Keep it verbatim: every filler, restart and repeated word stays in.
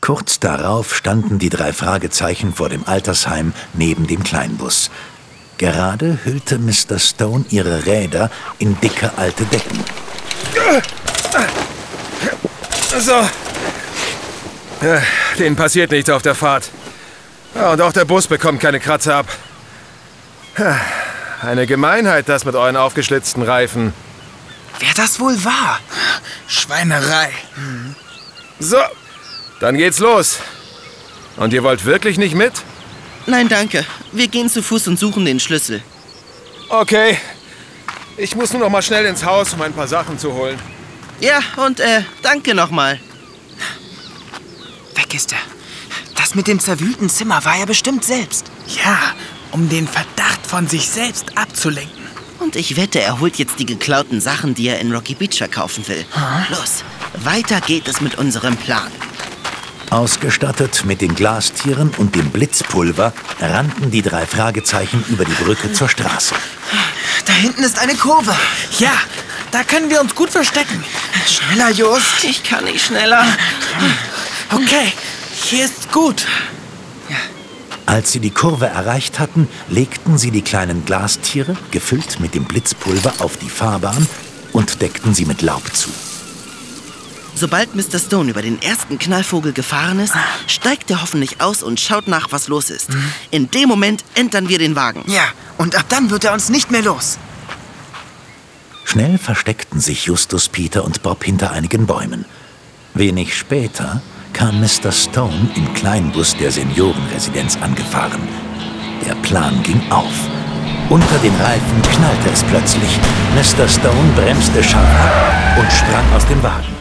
Kurz darauf standen die drei Fragezeichen vor dem Altersheim neben dem Kleinbus. Gerade hüllte Mister Stone ihre Räder in dicke alte Decken. So. Denen passiert nichts auf der Fahrt. Ja, und auch der Bus bekommt keine Kratzer ab. Eine Gemeinheit, das mit euren aufgeschlitzten Reifen. Wer das wohl war? Schweinerei. Hm. So, dann geht's los. Und ihr wollt wirklich nicht mit? Nein, danke. Wir gehen zu Fuß und suchen den Schlüssel. Okay. Ich muss nur noch mal schnell ins Haus, um ein paar Sachen zu holen. Ja, und äh, danke nochmal. Weg ist er. Das mit dem zerwühlten Zimmer war er bestimmt selbst. Ja, um den Verdacht von sich selbst abzulenken. Und ich wette, er holt jetzt die geklauten Sachen, die er in Rocky Beach verkaufen will. Hm? Los, weiter geht es mit unserem Plan. Ausgestattet mit den Glastieren und dem Blitzpulver rannten die drei Fragezeichen über die Brücke zur Straße. Da hinten ist eine Kurve. Ja, da können wir uns gut verstecken. Schneller, Just. Ich kann nicht schneller. Okay, hier ist gut. Als sie die Kurve erreicht hatten, legten sie die kleinen Glastiere, gefüllt mit dem Blitzpulver, auf die Fahrbahn und deckten sie mit Laub zu. Sobald Mister Stone über den ersten Knallvogel gefahren ist, steigt er hoffentlich aus und schaut nach, was los ist. Mhm. In dem Moment entern wir den Wagen. Ja, und ab dann wird er uns nicht mehr los. Schnell versteckten sich Justus, Peter und Bob hinter einigen Bäumen. Wenig später kam Mister Stone im Kleinbus der Seniorenresidenz angefahren. Der Plan ging auf. Unter den Reifen knallte es plötzlich. Mister Stone bremste scharf ab und sprang aus dem Wagen.